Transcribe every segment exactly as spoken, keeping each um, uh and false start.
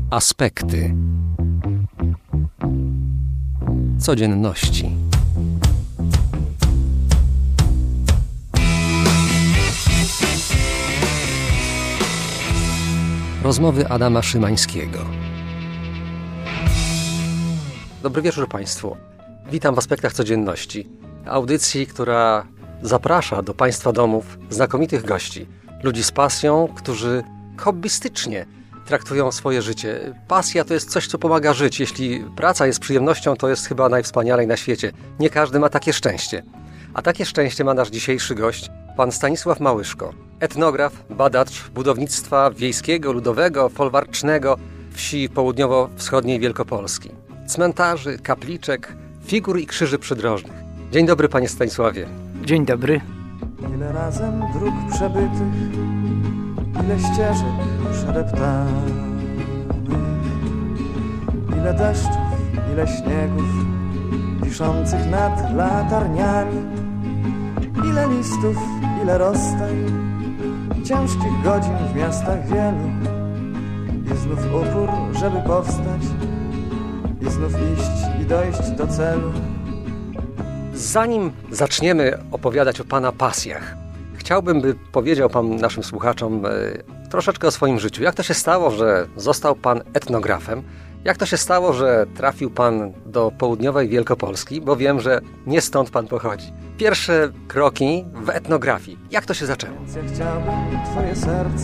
Aspekty codzienności. Rozmowy Adama Szymańskiego. Dobry wieczór Państwu. Witam w Aspektach Codzienności. Audycji, która zaprasza do Państwa domów znakomitych gości. Ludzi z pasją, którzy hobbystycznie traktują swoje życie. Pasja to jest coś, co pomaga żyć. Jeśli praca jest przyjemnością, to jest chyba najwspanialej na świecie. Nie każdy ma takie szczęście. A takie szczęście ma nasz dzisiejszy gość, pan Stanisław Małyszko. Etnograf, badacz budownictwa wiejskiego, ludowego, folwarcznego wsi południowo-wschodniej Wielkopolski. Cmentarzy, kapliczek, figur i krzyży przydrożnych. Dzień dobry, panie Stanisławie. Dzień dobry. Ile razem dróg przebytych, ile ścieżek przedeptanych, ile deszczów, ile śniegów wiszących nad latarniami, ile listów, ile rozstań, ciężkich godzin w miastach wielu i znów upór, żeby powstać i znów iść i dojść do celu. Zanim zaczniemy opowiadać o pana pasjach, chciałbym, by powiedział pan naszym słuchaczom e, troszeczkę o swoim życiu. Jak to się stało, że został pan etnografem? Jak to się stało, że trafił pan do południowej Wielkopolski? Bo wiem, że nie stąd pan pochodzi. Pierwsze kroki w etnografii. Jak to się zaczęło? Więc ja chciałbym twoje serce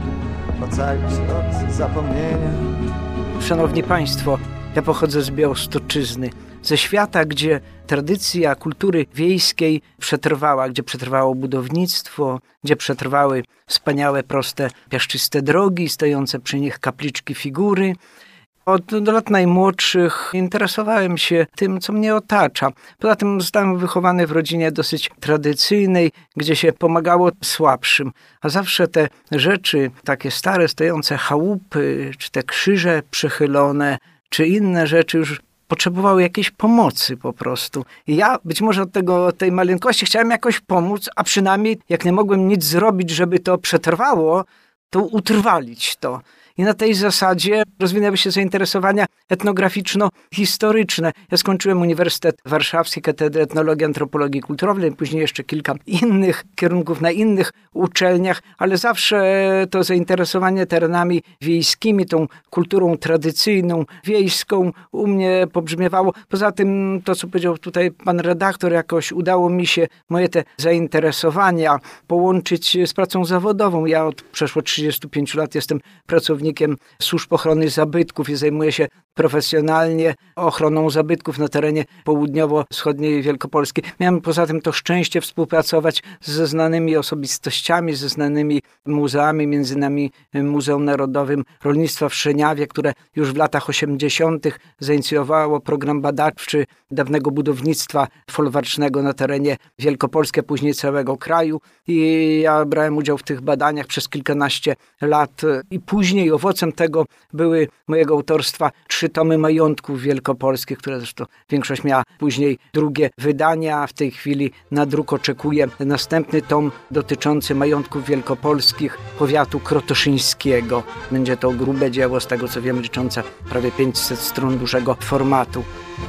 ocalić od zapomnienia. Szanowni Państwo, ja pochodzę z Białostoczyzny, ze świata, gdzie tradycja kultury wiejskiej przetrwała, gdzie przetrwało budownictwo, gdzie przetrwały wspaniałe, proste, piaszczyste drogi, stojące przy nich kapliczki, figury. Od do lat najmłodszych interesowałem się tym, co mnie otacza. Poza tym zostałem wychowany w rodzinie dosyć tradycyjnej, gdzie się pomagało słabszym. A zawsze te rzeczy, takie stare, stojące chałupy, czy te krzyże przychylone, czy inne rzeczy już potrzebowały jakiejś pomocy po prostu. I ja być może od tego, tej maleńkości chciałem jakoś pomóc, a przynajmniej jak nie mogłem nic zrobić, żeby to przetrwało, to utrwalić to. I na tej zasadzie rozwinęły się zainteresowania etnograficzno-historyczne. Ja skończyłem Uniwersytet Warszawski, Katedrę Etnologii, Antropologii Kulturowej, później jeszcze kilka innych kierunków na innych uczelniach, ale zawsze to zainteresowanie terenami wiejskimi, tą kulturą tradycyjną, wiejską u mnie pobrzmiewało. Poza tym to, co powiedział tutaj pan redaktor, jakoś udało mi się moje te zainteresowania połączyć z pracą zawodową. Ja od przeszło trzydziestu pięciu lat jestem pracownikiem służb ochrony zabytków i zajmuję się profesjonalnie ochroną zabytków na terenie południowo-wschodniej Wielkopolski. Miałem poza tym to szczęście współpracować ze znanymi osobistościami, ze znanymi muzeami, między innymi Muzeum Narodowym Rolnictwa w Szeniawie, które już w latach osiemdziesiątych zainicjowało program badawczy dawnego budownictwa folwarcznego na terenie Wielkopolski, a później całego kraju. I ja brałem udział w tych badaniach przez kilkanaście lat i później owocem tego były mojego autorstwa trzy tomy majątków wielkopolskich, które zresztą większość miała później drugie wydania, a w tej chwili na druk oczekuje następny tom dotyczący majątków wielkopolskich powiatu krotoszyńskiego. Będzie to grube dzieło, z tego co wiem, liczące prawie pięćset stron dużego formatu.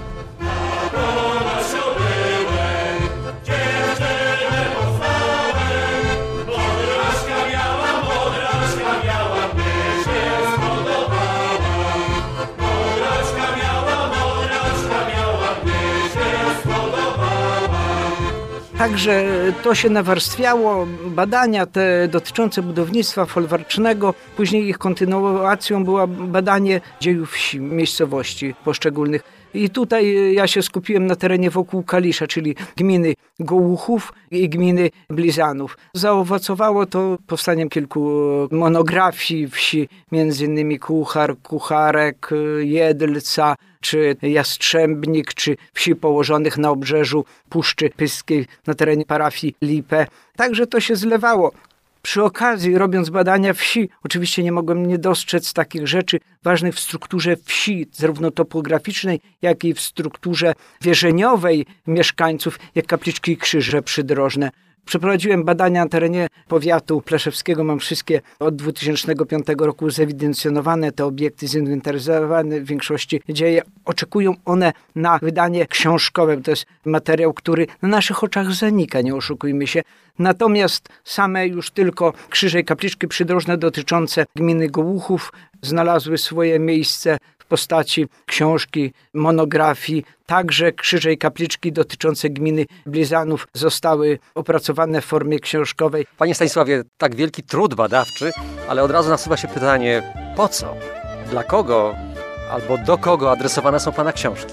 Także to się nawarstwiało, badania te dotyczące budownictwa folwarcznego, później ich kontynuacją było badanie dziejów wsi, miejscowości poszczególnych. I tutaj ja się skupiłem na terenie wokół Kalisza, czyli gminy Gołuchów i gminy Blizanów. Zaowocowało to powstaniem kilku monografii wsi, między innymi Kuchar, Kucharek, Jedlca, czy Jastrzębnik, czy wsi położonych na obrzeżu Puszczy Pyskiej na terenie parafii Lipę. Także to się zlewało. Przy okazji, robiąc badania wsi, oczywiście nie mogłem nie dostrzec takich rzeczy ważnych w strukturze wsi, zarówno topograficznej, jak i w strukturze wierzeniowej mieszkańców, jak kapliczki i krzyże przydrożne. Przeprowadziłem badania na terenie powiatu pleszewskiego. Mam wszystkie od dwa tysiące piątego roku zewidencjonowane, te obiekty zinwentaryzowane, w większości dzieje. Oczekują one na wydanie książkowe. To jest materiał, który na naszych oczach zanika, nie oszukujmy się. Natomiast same już tylko krzyże i kapliczki przydrożne dotyczące gminy Gołuchów znalazły swoje miejsce w postaci książki, monografii. Także krzyże i kapliczki dotyczące gminy Blizanów zostały opracowane w formie książkowej. Panie Stanisławie, tak wielki trud badawczy, ale od razu nasuwa się pytanie, po co? Dla kogo albo do kogo adresowane są Pana książki?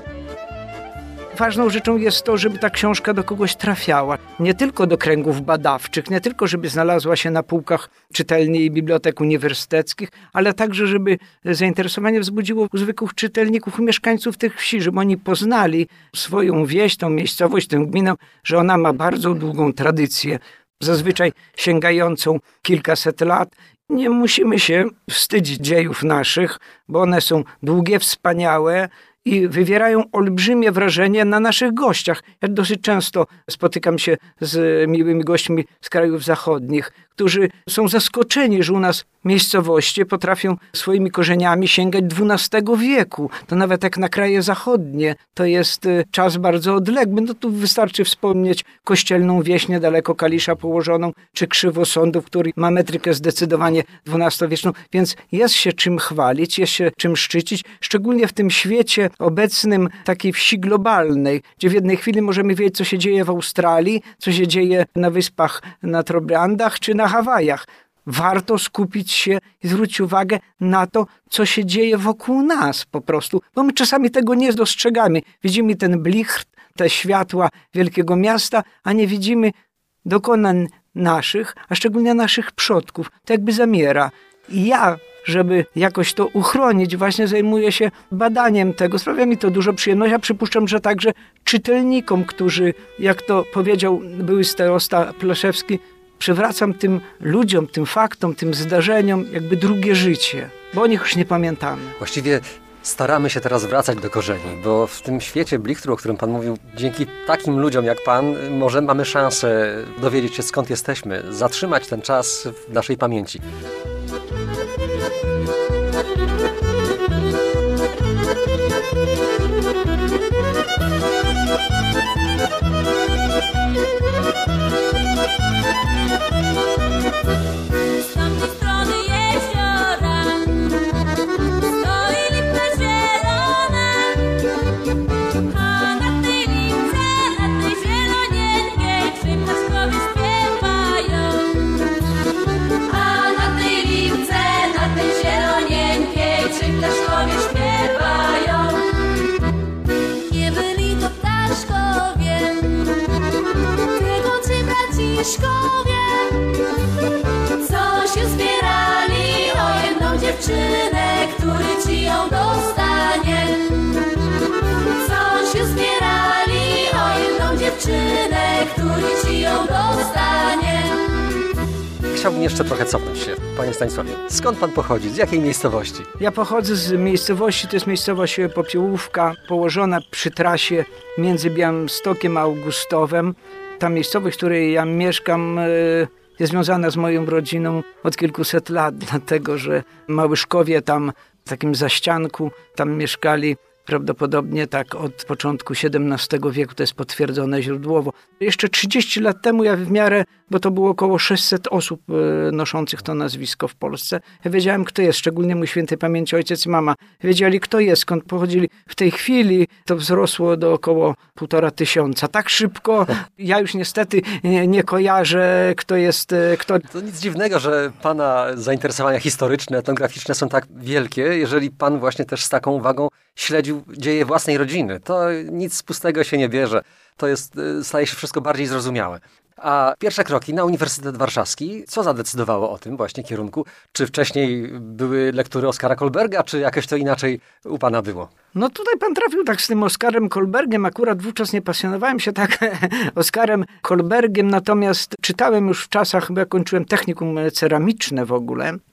Ważną rzeczą jest to, żeby ta książka do kogoś trafiała. Nie tylko do kręgów badawczych, nie tylko żeby znalazła się na półkach czytelni i bibliotek uniwersyteckich, ale także żeby zainteresowanie wzbudziło u zwykłych czytelników, u mieszkańców tych wsi, żeby oni poznali swoją wieś, tą miejscowość, tę gminę, że ona ma bardzo długą tradycję, zazwyczaj sięgającą kilkaset lat. Nie musimy się wstydzić dziejów naszych, bo one są długie, wspaniałe, i wywierają olbrzymie wrażenie na naszych gościach. Ja dosyć często spotykam się z miłymi gośćmi z krajów zachodnich, którzy są zaskoczeni, że u nas miejscowości potrafią swoimi korzeniami sięgać dwunastego wieku. To nawet jak na kraje zachodnie, to jest czas bardzo odległy. No tu wystarczy wspomnieć kościelną wieś niedaleko Kalisza położoną, czy Krzywosądów, który ma metrykę zdecydowanie dwunastowieczną, więc jest się czym chwalić, jest się czym szczycić, szczególnie w tym świecie obecnym takiej wsi globalnej, gdzie w jednej chwili możemy wiedzieć, co się dzieje w Australii, co się dzieje na wyspach na Trobriandach, czy na Hawajach. Warto skupić się i zwrócić uwagę na to, co się dzieje wokół nas po prostu, bo my czasami tego nie dostrzegamy. Widzimy ten blichtr, te światła wielkiego miasta, a nie widzimy dokonań naszych, a szczególnie naszych przodków. To jakby zamiera. I ja, żeby jakoś to uchronić, właśnie zajmuję się badaniem tego. Sprawia mi to dużo przyjemności. Ja przypuszczam, że także czytelnikom, którzy, jak to powiedział były starosta Pleszewski, przywracam tym ludziom, tym faktom, tym zdarzeniom jakby drugie życie, bo o nich już nie pamiętamy. Właściwie staramy się teraz wracać do korzeni, bo w tym świecie blichtru, o którym Pan mówił, dzięki takim ludziom jak Pan, może mamy szansę dowiedzieć się, skąd jesteśmy, zatrzymać ten czas w naszej pamięci. Z tamtej strony jeziora stoi lipna zielona, a na tej lipce, na tej zielonieńkiej trzy ptaszkowie śpiewają. A na tej lipce, na tej zielonieńkiej trzy ptaszkowie śpiewają. Nie byli to ptaszkowie, tylko trzy braciszkowie, co się zbierali o jedną dziewczynę, który ci ją dostanie. Co się zbierali o jedną dziewczynę, który ci ją dostanie. Chciałbym jeszcze trochę cofnąć się, Panie Stanisławie. Skąd Pan pochodzi? Z jakiej miejscowości? Ja pochodzę z miejscowości, to jest miejscowość Popiełówka, położona przy trasie między Białymstokiem a Augustowem. Ta miejscowość, w której ja mieszkam, jest związana z moją rodziną od kilkuset lat, dlatego że Małyszkowie tam w takim zaścianku, tam mieszkali prawdopodobnie tak od początku siedemnastego wieku, to jest potwierdzone źródłowo. Jeszcze trzydzieści lat temu ja w miarę, bo to było około sześćset osób noszących to nazwisko w Polsce, ja wiedziałem, kto jest, szczególnie mój świętej pamięci ojciec i mama. Wiedzieli, kto jest, skąd pochodzili. W tej chwili to wzrosło do około półtora tysiąca. Tak szybko, ja już niestety nie, nie kojarzę, kto jest, kto... To nic dziwnego, że Pana zainteresowania historyczne, etnograficzne są tak wielkie, jeżeli Pan właśnie też z taką uwagą śledził dzieje własnej rodziny. To nic pustego się nie bierze. To jest, staje się wszystko bardziej zrozumiałe. A pierwsze kroki na Uniwersytet Warszawski, co zadecydowało o tym właśnie kierunku? Czy wcześniej były lektury Oskara Kolberga, czy jakoś to inaczej u Pana było? No tutaj Pan trafił tak z tym Oskarem Kolbergiem. Akurat wówczas nie pasjonowałem się tak Oskarem Kolbergiem, natomiast czytałem już w czasach, bo ja kończyłem technikum ceramiczne w ogóle.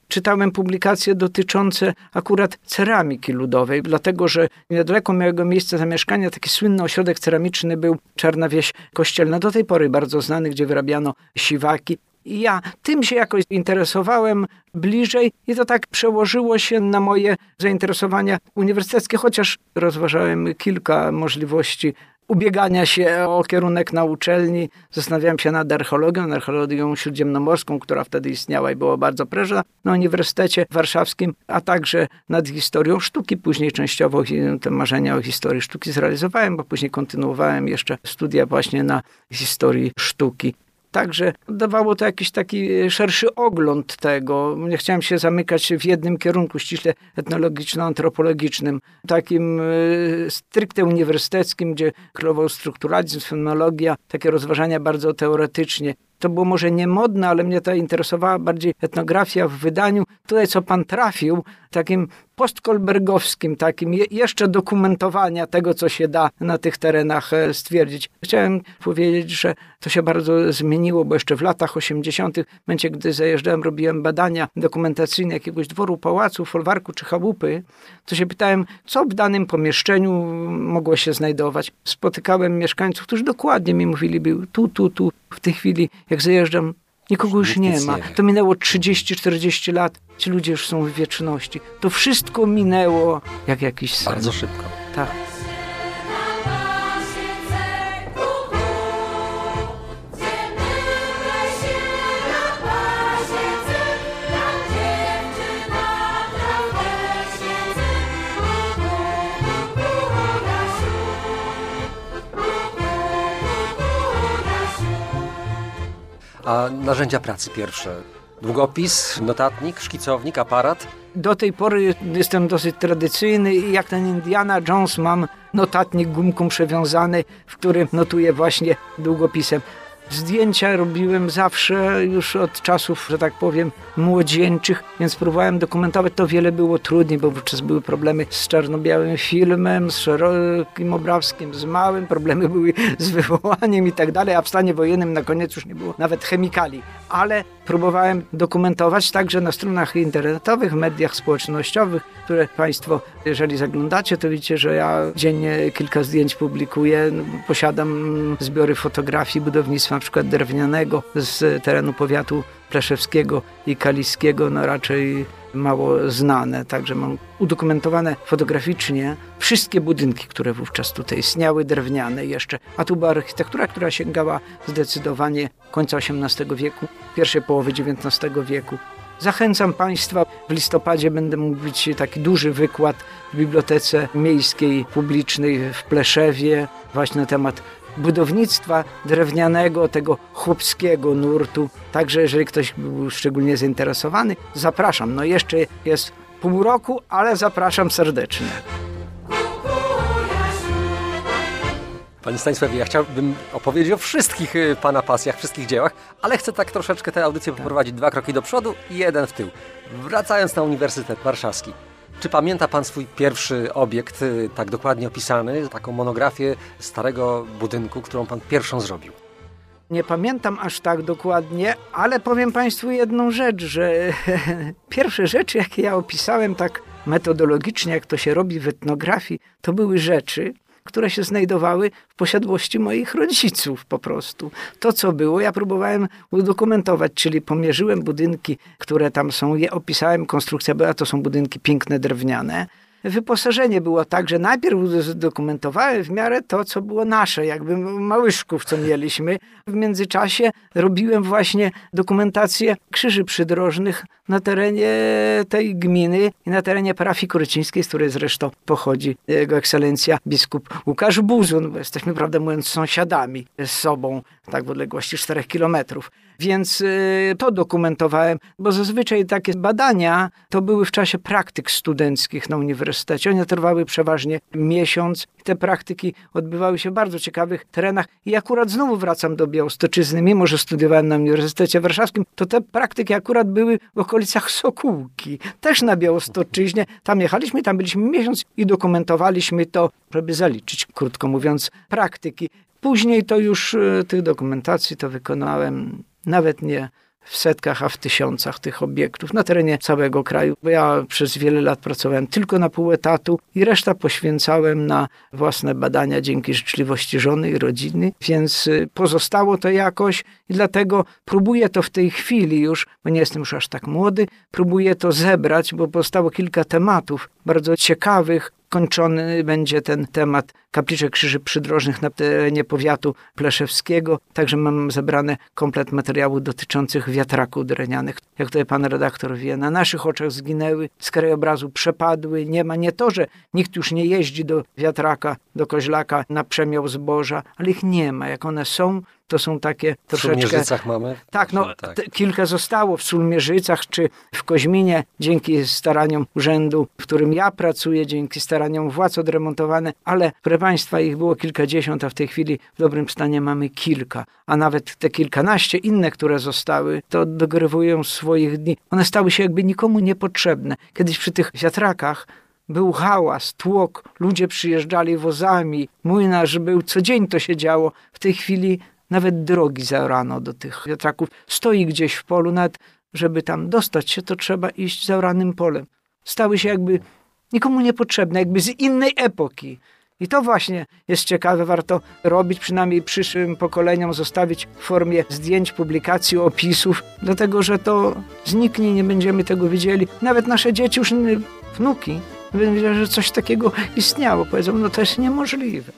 czytałem publikacje dotyczące akurat ceramiki ludowej, dlatego że niedaleko mojego miejsca zamieszkania taki słynny ośrodek ceramiczny był Czarna Wieś Kościelna, do tej pory bardzo znany, gdzie wyrabiano siwaki. I ja tym się jakoś interesowałem bliżej i to tak przełożyło się na moje zainteresowania uniwersyteckie, chociaż rozważałem kilka możliwości ubiegania się o kierunek na uczelni. Zastanawiałem się nad archeologią, archeologią śródziemnomorską, która wtedy istniała i była bardzo prężna na Uniwersytecie Warszawskim, a także nad historią sztuki. Później częściowo te marzenia o historii sztuki zrealizowałem, bo później kontynuowałem jeszcze studia właśnie na historii sztuki. Także dawało to jakiś taki szerszy ogląd tego. Nie chciałem się zamykać w jednym kierunku, ściśle etnologiczno-antropologicznym, takim stricte uniwersyteckim, gdzie królował strukturalizm, fenologia, takie rozważania bardzo teoretycznie. To było może nie modne, ale mnie to interesowała bardziej etnografia w wydaniu. Tutaj co pan trafił, takim postkolbergowskim, takim je, jeszcze dokumentowania tego, co się da na tych terenach stwierdzić. Chciałem powiedzieć, że to się bardzo zmieniło, bo jeszcze w latach osiemdziesiątych, w momencie, gdy zajeżdżałem, robiłem badania dokumentacyjne jakiegoś dworu, pałacu, folwarku czy chałupy, to się pytałem, co w danym pomieszczeniu mogło się znajdować. Spotykałem mieszkańców, którzy dokładnie mi mówili, był tu, tu, tu. W tej chwili, jak zajeżdżam, nikogo już nie ma. To minęło trzydzieści czterdzieści lat. Ci ludzie już są w wieczności. To wszystko minęło jak jakiś sen. Bardzo szybko. Tak. A narzędzia pracy pierwsze? Długopis, notatnik, szkicownik, aparat? Do tej pory jestem dosyć tradycyjny i jak ten Indiana Jones mam notatnik gumką przewiązany, w którym notuję właśnie długopisem. Zdjęcia robiłem zawsze już od czasów, że tak powiem, młodzieńczych, więc próbowałem dokumentować. To wiele było trudniej, bo wówczas były problemy z czarno-białym filmem, z szerokim obrazkiem, z małym, problemy były z wywołaniem i tak dalej, a w stanie wojennym na koniec już nie było nawet chemikali. Ale próbowałem dokumentować także na stronach internetowych, mediach społecznościowych, które Państwo, jeżeli zaglądacie, to widzicie, że ja dziennie kilka zdjęć publikuję. Posiadam zbiory fotografii budownictwa, na przykład drewnianego z terenu powiatu pleszewskiego i kaliskiego, no raczej mało znane. Także mam udokumentowane fotograficznie wszystkie budynki, które wówczas tutaj istniały, drewniane jeszcze. A tu była architektura, która sięgała zdecydowanie końca osiemnastego wieku, pierwszej połowy dziewiętnastego wieku. Zachęcam Państwa, w listopadzie będę mówić taki duży wykład w Bibliotece Miejskiej Publicznej w Pleszewie właśnie na temat budownictwa drewnianego, tego chłopskiego nurtu. Także jeżeli ktoś był szczególnie zainteresowany, zapraszam. No jeszcze jest pół roku, ale zapraszam serdecznie. Panie Stanisławie, ja chciałbym opowiedzieć o wszystkich Pana pasjach, wszystkich dziełach, ale chcę tak troszeczkę tę audycję poprowadzić dwa kroki do przodu i jeden w tył. Wracając na Uniwersytet Warszawski. Czy pamięta Pan swój pierwszy obiekt, tak dokładnie opisany, taką monografię starego budynku, którą Pan pierwszą zrobił? Nie pamiętam aż tak dokładnie, ale powiem Państwu jedną rzecz, że pierwsze rzeczy, jakie ja opisałem tak metodologicznie, jak to się robi w etnografii, to były rzeczy, które się znajdowały w posiadłości moich rodziców po prostu. To, co było, ja próbowałem udokumentować, czyli pomierzyłem budynki, które tam są, je opisałem, konstrukcja była, to są budynki piękne, drewniane. Wyposażenie było tak, że najpierw dokumentowałem w miarę to, co było nasze, jakby małyszków, co mieliśmy. W międzyczasie robiłem właśnie dokumentację krzyży przydrożnych na terenie tej gminy i na terenie parafii korycińskiej, z której zresztą pochodzi jego ekscelencja biskup Łukasz Buzun, bo jesteśmy, prawdę mówiąc, sąsiadami z sobą, tak w odległości czterech kilometrów. Więc y, to dokumentowałem, bo zazwyczaj takie badania to były w czasie praktyk studenckich na uniwersytecie. One trwały przeważnie miesiąc. Te praktyki odbywały się w bardzo ciekawych terenach. I akurat znowu wracam do Białostoczyzny, mimo że studiowałem na Uniwersytecie Warszawskim, to te praktyki akurat były w okolicach Sokółki, też na Białostoczyźnie. Tam jechaliśmy, tam byliśmy miesiąc i dokumentowaliśmy to, żeby zaliczyć, krótko mówiąc, praktyki. Później to już y, tych dokumentacji to wykonałem nawet nie w setkach, a w tysiącach tych obiektów na terenie całego kraju. Bo ja przez wiele lat pracowałem tylko na pół etatu i reszta poświęcałem na własne badania dzięki życzliwości żony i rodziny, więc pozostało to jakoś i dlatego próbuję to w tej chwili już, bo nie jestem już aż tak młody, próbuję to zebrać, bo powstało kilka tematów bardzo ciekawych. Kończony będzie ten temat kapliczek krzyży przydrożnych na terenie powiatu pleszewskiego. Także mam zebrane komplet materiałów dotyczących wiatraków drewnianych. Jak tutaj pan redaktor wie, na naszych oczach zginęły, z krajobrazu przepadły. Nie ma nie to, że nikt już nie jeździ do wiatraka, do koźlaka na przemiał zboża, ale ich nie ma. Jak one są, to są takie troszeczkę... W Sulmierzycach mamy? Tak, no tak. T- kilka zostało w Sulmierzycach czy w Koźminie dzięki staraniom urzędu, w którym ja pracuję, dzięki staraniom władz odremontowane, ale proszę Państwa, ich było kilkadziesiąt, a w tej chwili w dobrym stanie mamy kilka, a nawet te kilkanaście inne, które zostały, to dogrywują swoich dni. One stały się jakby nikomu niepotrzebne. Kiedyś przy tych wiatrakach był hałas, tłok, ludzie przyjeżdżali wozami, młynarz był, co dzień to się działo. W tej chwili nawet drogi zaorano do tych wiatraków. Stoi gdzieś w polu, nawet żeby tam dostać się, to trzeba iść zaoranym polem. Stały się jakby nikomu niepotrzebne, jakby z innej epoki. I to właśnie jest ciekawe, warto robić, przynajmniej przyszłym pokoleniom zostawić w formie zdjęć, publikacji, opisów, dlatego że to zniknie, nie będziemy tego widzieli. Nawet nasze dzieci, już wnuki, będą wiedzieli, że coś takiego istniało. Powiedzą, no to jest niemożliwe.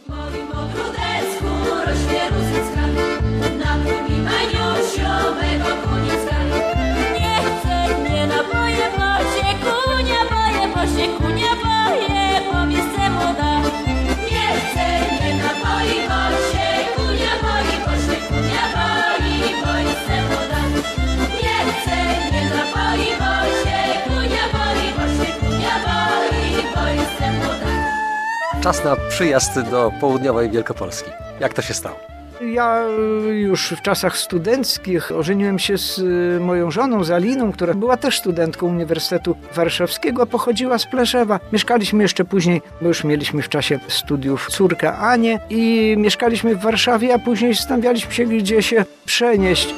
Czas na przyjazd do południowej Wielkopolski. Jak to się stało? Ja już w czasach studenckich ożeniłem się z moją żoną, z Aliną, która była też studentką Uniwersytetu Warszawskiego, a pochodziła z Pleszewa. Mieszkaliśmy jeszcze później, bo już mieliśmy w czasie studiów córkę Anię i mieszkaliśmy w Warszawie, a później zastanawialiśmy się, gdzie się przenieść.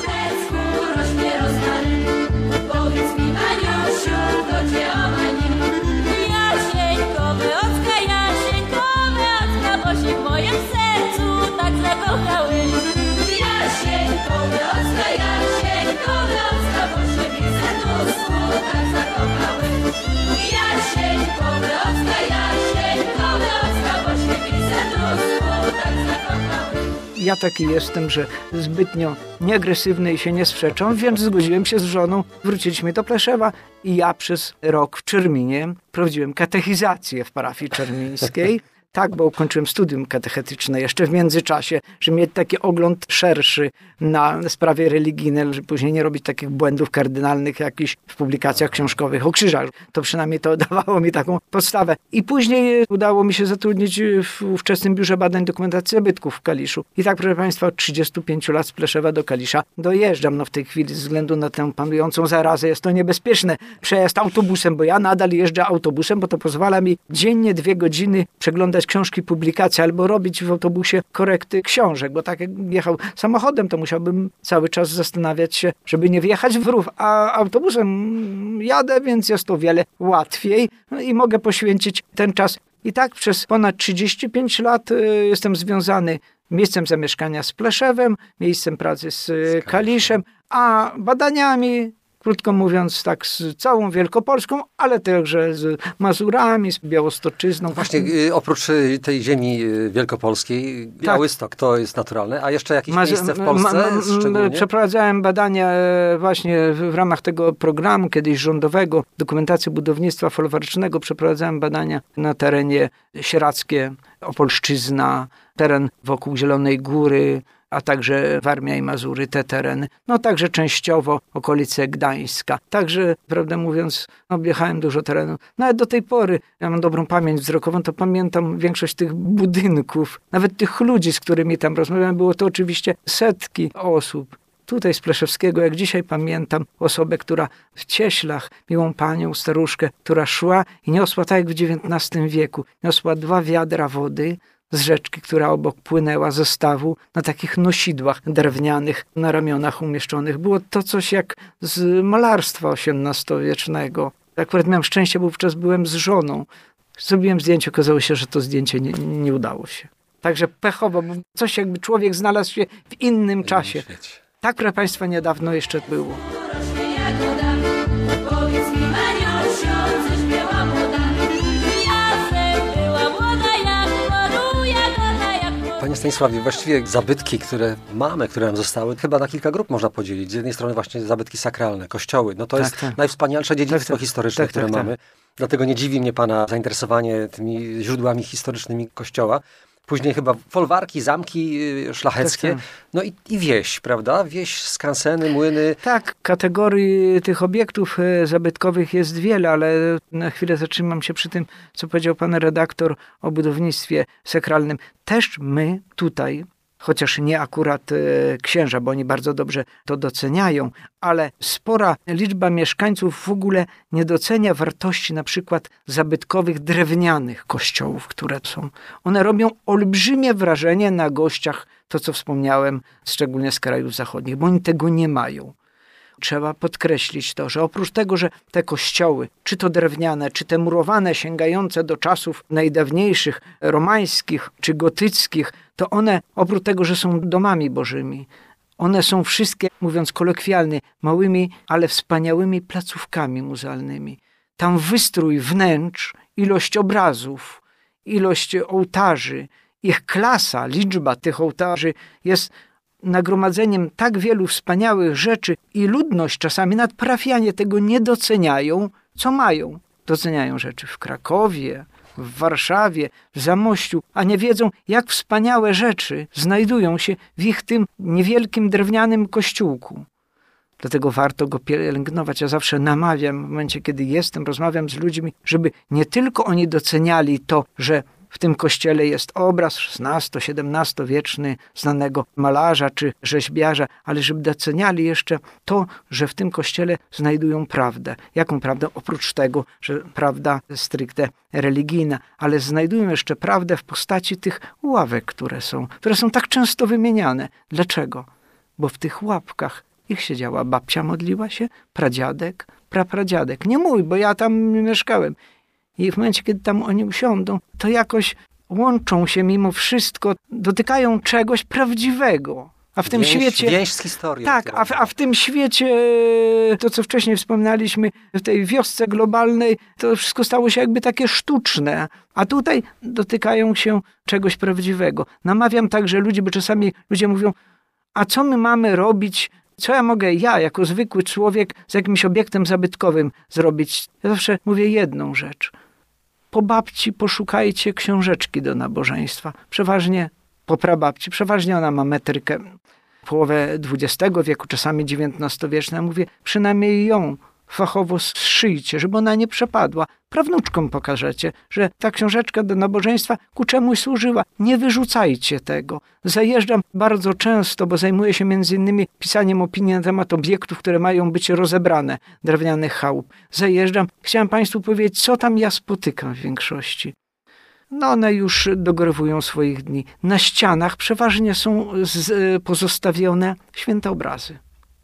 Ja taki jestem, że zbytnio nieagresywny i się nie sprzeczam, więc zgodziłem się z żoną. Wróciliśmy do Pleszewa i ja przez rok w Czerminie prowadziłem katechizację w parafii czermińskiej. Tak, bo ukończyłem studium katechetyczne jeszcze w międzyczasie, żeby mieć taki ogląd szerszy na sprawy religijne, żeby później nie robić takich błędów kardynalnych jakichś w publikacjach książkowych o krzyżach. To przynajmniej to dawało mi taką podstawę. I później udało mi się zatrudnić w ówczesnym Biurze Badań Dokumentacji Zabytków w Kaliszu. I tak, proszę Państwa, od trzydziestu pięciu lat z Pleszewa do Kalisza dojeżdżam. No w tej chwili ze względu na tę panującą zarazę jest to niebezpieczne. Przejazd autobusem, bo ja nadal jeżdżę autobusem, bo to pozwala mi dziennie dwie godziny przeglądać książki, publikacje, albo robić w autobusie korekty książek, bo tak jak jechał samochodem, to musiałbym cały czas zastanawiać się, żeby nie wjechać w rów, a autobusem jadę, więc jest to wiele łatwiej i mogę poświęcić ten czas. I tak przez ponad trzydzieści pięć lat y, jestem związany miejscem zamieszkania z Pleszewem, miejscem pracy z, z Kaliszem, a badaniami, krótko mówiąc, tak z całą Wielkopolską, ale także z Mazurami, z Białostoczyzną. Właśnie y, oprócz y, tej ziemi y, wielkopolskiej, Białystok tak. To jest naturalne, a jeszcze jakieś Maz- miejsce w Polsce ma, ma, szczególnie? Przeprowadzałem badania właśnie w ramach tego programu kiedyś rządowego, dokumentacji budownictwa folwarcznego, przeprowadzałem badania na terenie Sieradzkie, Opolszczyzna, teren wokół Zielonej Góry, a także Warmia i Mazury, te tereny. No także częściowo okolice Gdańska. Także, prawdę mówiąc, objechałem dużo terenu. Nawet do tej pory, ja mam dobrą pamięć wzrokową, to pamiętam większość tych budynków, nawet tych ludzi, z którymi tam rozmawiałem. Było to oczywiście setki osób. Tutaj z Pleszewskiego, jak dzisiaj pamiętam, osobę, która w Cieślach, miłą panią, staruszkę, która szła i niosła tak jak w dziewiętnastym wieku. Niosła dwa wiadra wody, z rzeczki, która obok płynęła ze stawu na takich nosidłach drewnianych na ramionach umieszczonych. Było to coś jak z malarstwa osiemnastowiecznego. Akurat miałem szczęście, bo wówczas byłem z żoną. Zrobiłem zdjęcie, okazało się, że to zdjęcie nie, nie udało się. Także pechowo, bo coś jakby człowiek znalazł się w innym czasie. Tak, proszę Państwa, niedawno jeszcze było. Panie Stanisławie, właściwie zabytki, które mamy, które nam zostały, chyba na kilka grup można podzielić. Z jednej strony właśnie zabytki sakralne, kościoły. No to tak, jest tak. najwspanialsze dziedzictwo tak, historyczne, tak, które tak, mamy. Tak. Dlatego nie dziwi mnie Pana zainteresowanie tymi źródłami historycznymi Kościoła. Później chyba folwarki, zamki szlacheckie, tak, tak. no i, i wieś, prawda? Wieś, skanseny, młyny. Tak, kategorii tych obiektów zabytkowych jest wiele, ale na chwilę zatrzymam się przy tym, co powiedział pan redaktor o budownictwie sakralnym. Też my tutaj, chociaż nie akurat księża, bo oni bardzo dobrze to doceniają, ale spora liczba mieszkańców w ogóle nie docenia wartości na przykład zabytkowych drewnianych kościołów, które są. One robią olbrzymie wrażenie na gościach, to co wspomniałem, szczególnie z krajów zachodnich, bo oni tego nie mają. Trzeba podkreślić to, że oprócz tego, że te kościoły, czy to drewniane, czy te murowane, sięgające do czasów najdawniejszych, romańskich czy gotyckich, to one, oprócz tego, że są domami bożymi, one są wszystkie, mówiąc kolokwialnie, małymi, ale wspaniałymi placówkami muzealnymi. Tam wystrój wnętrz, ilość obrazów, ilość ołtarzy, ich klasa, liczba tych ołtarzy jest nagromadzeniem tak wielu wspaniałych rzeczy i ludność, czasami nawet parafianie tego nie doceniają, co mają. Doceniają rzeczy w Krakowie, w Warszawie, w Zamościu, a nie wiedzą, jak wspaniałe rzeczy znajdują się w ich tym niewielkim drewnianym kościółku. Dlatego warto go pielęgnować. Ja zawsze namawiam, w momencie, kiedy jestem, rozmawiam z ludźmi, żeby nie tylko oni doceniali to, że w tym kościele jest obraz szesnasto-siedemnastowieczny znanego malarza czy rzeźbiarza, ale żeby doceniali jeszcze to, że w tym kościele znajdują prawdę. Jaką prawdę? Oprócz tego, że prawda stricte religijna, ale znajdują jeszcze prawdę w postaci tych ławek, które są, które są tak często wymieniane. Dlaczego? Bo w tych łapkach ich siedziała babcia, modliła się, pradziadek, prapradziadek. Nie mój, bo ja tam mieszkałem. I w momencie, kiedy tam oni usiądą, to jakoś łączą się mimo wszystko, dotykają czegoś prawdziwego. A w tym więź, świecie... Więź z historią. Tak, a w, a w tym świecie, to co wcześniej wspominaliśmy, w tej wiosce globalnej, to wszystko stało się jakby takie sztuczne. A tutaj dotykają się czegoś prawdziwego. Namawiam także ludzi, bo czasami ludzie mówią, a co my mamy robić, co ja mogę, ja jako zwykły człowiek z jakimś obiektem zabytkowym zrobić? Ja zawsze mówię jedną rzecz. Po babci poszukajcie książeczki do nabożeństwa. Przeważnie po prababci, przeważnie ona ma metrykę połowę dwudziestego wieku, czasami dziewiętnastowieczną. Ja mówię, przynajmniej ją fachowo zszyjcie, żeby ona nie przepadła. Prawnuczkom pokażecie, że ta książeczka do nabożeństwa ku czemuś służyła. Nie wyrzucajcie tego. Zajeżdżam bardzo często, bo zajmuję się między innymi pisaniem opinii na temat obiektów, które mają być rozebrane, drewnianych chałup. Zajeżdżam. Chciałem Państwu powiedzieć, co tam ja spotykam w większości. No one już dogorewują swoich dni. Na ścianach przeważnie są z, pozostawione święte obrazy.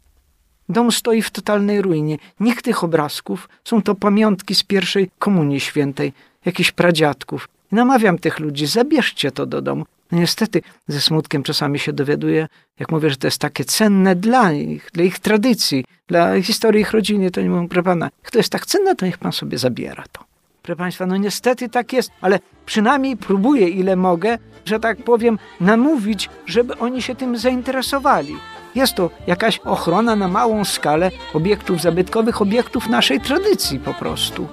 Dom stoi w totalnej ruinie. Nikt tych obrazków, są to pamiątki z pierwszej komunii świętej, jakichś pradziadków. I namawiam tych ludzi, zabierzcie to do domu. No niestety ze smutkiem czasami się dowiaduję, jak mówię, że to jest takie cenne dla nich, dla ich tradycji, dla historii ich rodziny, to nie mówię, proszę pana, jak to jest tak cenne, to niech pan sobie zabiera to. Proszę państwa, no niestety tak jest, ale przynajmniej próbuję, ile mogę, że tak powiem, namówić, żeby oni się tym zainteresowali. Jest to jakaś ochrona na małą skalę obiektów zabytkowych, obiektów naszej tradycji po prostu.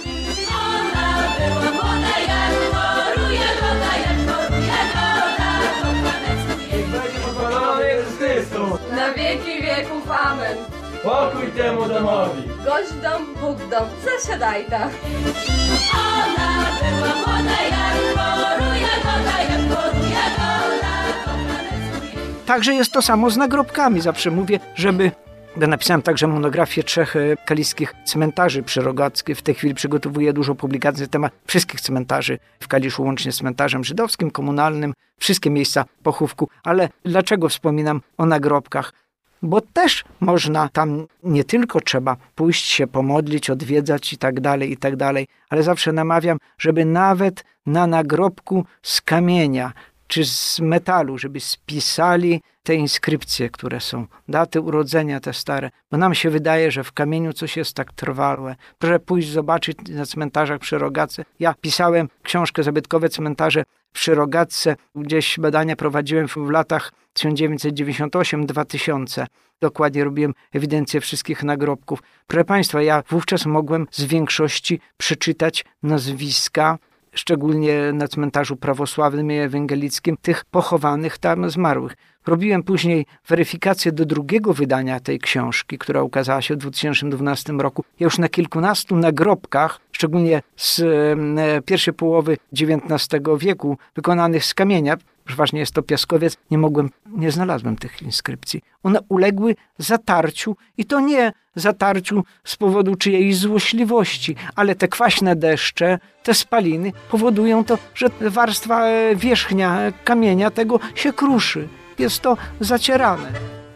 Na wieki wieków, amen. Pokój temu domowi. Gość dom, Bóg dom, zasiadaj ta. Ona była młoda jak moru, jagoda jak moru, jagoda. Także jest to samo z nagrobkami. Zawsze mówię, żeby Ja napisałem także monografię trzech kaliskich cmentarzy przy Rogackiej. W tej chwili przygotowuję dużo publikacji na temat wszystkich cmentarzy w Kaliszu, łącznie z cmentarzem żydowskim, komunalnym, wszystkie miejsca pochówku. Ale dlaczego wspominam o nagrobkach? Bo też można tam, nie tylko trzeba pójść się pomodlić, odwiedzać i tak dalej, i tak dalej, ale zawsze namawiam, żeby nawet na nagrobku z kamienia czy z metalu, żeby spisali te inskrypcje, które są, daty urodzenia te stare, bo nam się wydaje, że w kamieniu coś jest tak trwałe. Proszę pójść zobaczyć na cmentarzach przy Rogatce. Ja pisałem książkę Zabytkowe cmentarze przy Rogatce, gdzieś badania prowadziłem w latach tysiąc dziewięćset dziewięćdziesiąt osiem do dwa tysiące. Dokładnie robiłem ewidencję wszystkich nagrobków. Proszę Państwa, ja wówczas mogłem z większości przeczytać nazwiska, szczególnie na cmentarzu prawosławnym i ewangelickim, tych pochowanych tam zmarłych. Robiłem później weryfikację do drugiego wydania tej książki, która ukazała się w dwa tysiące dwunastym roku. Ja już na kilkunastu nagrobkach, szczególnie z e, pierwszej połowy dziewiętnastego wieku, wykonanych z kamienia, przeważnie jest to piaskowiec, nie mogłem, nie znalazłem tych inskrypcji. One uległy zatarciu i to nie zatarciu z powodu czyjejś złośliwości, ale te kwaśne deszcze, te spaliny powodują to, że warstwa wierzchnia kamienia tego się kruszy. Jest to zacierane.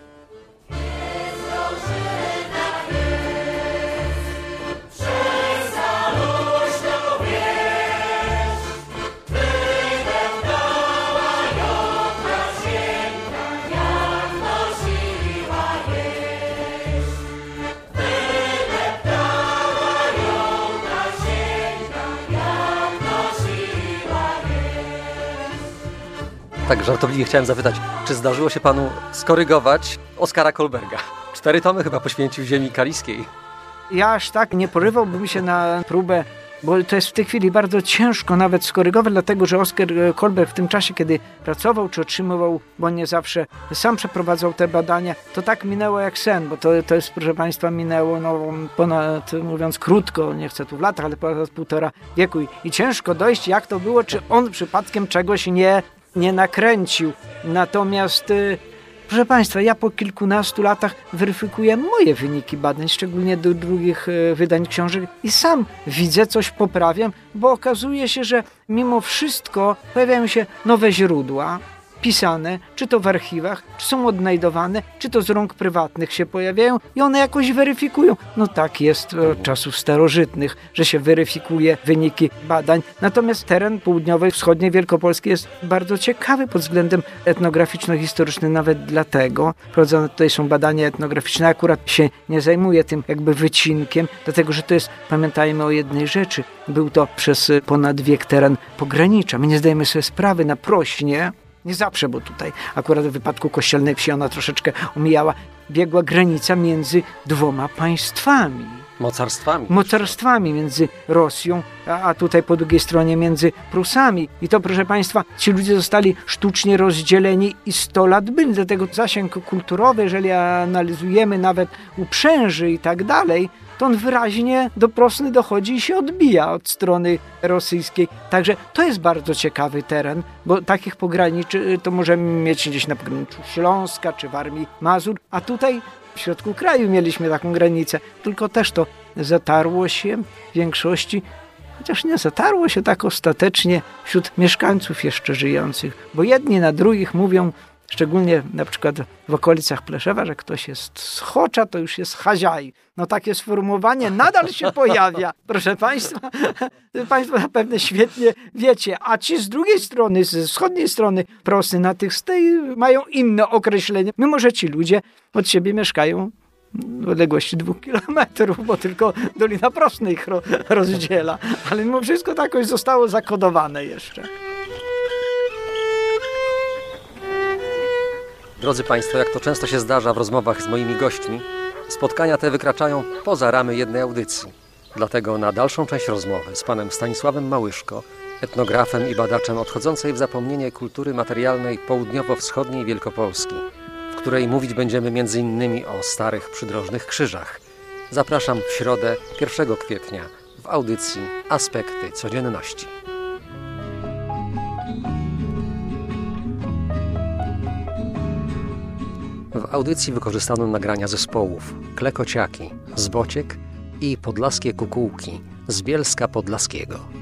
Tak żartobliwie chciałem zapytać, czy zdarzyło się panu skorygować Oskara Kolberga? Cztery tomy chyba poświęcił ziemi kaliskiej. Ja aż tak nie porywałbym się na próbę, bo to jest w tej chwili bardzo ciężko nawet skorygować, dlatego że Oskar Kolberg w tym czasie, kiedy pracował czy otrzymywał, bo nie zawsze sam przeprowadzał te badania, to tak minęło jak sen, bo to, to jest, proszę Państwa, minęło no, ponad, mówiąc krótko, nie chcę tu w latach, ale ponad półtora wieku i, i ciężko dojść, jak to było, czy on przypadkiem czegoś nie nie nakręcił. Natomiast, y, proszę Państwa, ja po kilkunastu latach weryfikuję moje wyniki badań, szczególnie do drugich y, wydań książek i sam widzę, coś poprawiam, bo okazuje się, że mimo wszystko pojawiają się nowe źródła pisane, czy to w archiwach, czy są odnajdowane, czy to z rąk prywatnych się pojawiają i one jakoś weryfikują. No tak jest od czasów starożytnych, że się weryfikuje wyniki badań. Natomiast teren południowej, wschodniej Wielkopolski jest bardzo ciekawy pod względem etnograficzno-historycznym, nawet dlatego. Prowadzone tutaj są badania etnograficzne, akurat się nie zajmuję tym jakby wycinkiem, dlatego że to jest, pamiętajmy o jednej rzeczy, był to przez ponad wiek teren pogranicza. My nie zdajemy sobie sprawy na Prośnie, nie zawsze, bo tutaj akurat w wypadku Kościelnej Wsi ona troszeczkę omijała, biegła granica między dwoma państwami. Mocarstwami. Mocarstwami między Rosją, a, a tutaj po drugiej stronie między Prusami. I to, proszę Państwa, ci ludzie zostali sztucznie rozdzieleni i sto lat byli. Dlatego zasięg kulturowy, jeżeli analizujemy nawet uprzęży i tak dalej, to on wyraźnie do Prosny dochodzi i się odbija od strony rosyjskiej. Także to jest bardzo ciekawy teren, bo takich pograniczy to możemy mieć gdzieś na pograniczu Śląska czy w Armii Mazur, a tutaj w środku kraju mieliśmy taką granicę, tylko też to zatarło się w większości, chociaż nie zatarło się tak ostatecznie wśród mieszkańców jeszcze żyjących, bo jedni na drugich mówią, szczególnie na przykład w okolicach Pleszewa, że ktoś jest z Chocza, to już jest Chaziaj. No takie sformułowanie nadal się pojawia. Proszę Państwa, Państwo zapewne świetnie wiecie, a ci z drugiej strony, z wschodniej strony Prosy na tych z tej mają inne określenie, mimo że ci ludzie od siebie mieszkają w odległości dwóch kilometrów, bo tylko Dolina Prosna ich ro- rozdziela. Ale mimo wszystko tak jakoś zostało zakodowane jeszcze. Drodzy Państwo, jak to często się zdarza w rozmowach z moimi gośćmi, spotkania te wykraczają poza ramy jednej audycji. Dlatego na dalszą część rozmowy z panem Stanisławem Małyszko, etnografem i badaczem odchodzącej w zapomnienie kultury materialnej południowo-wschodniej Wielkopolski, w której mówić będziemy między innymi o starych przydrożnych krzyżach, zapraszam w środę pierwszego kwietnia w audycji Aspekty Codzienności. W audycji wykorzystano nagrania zespołów Klekociaki z Bociek i Podlaskie Kukułki z Bielska Podlaskiego.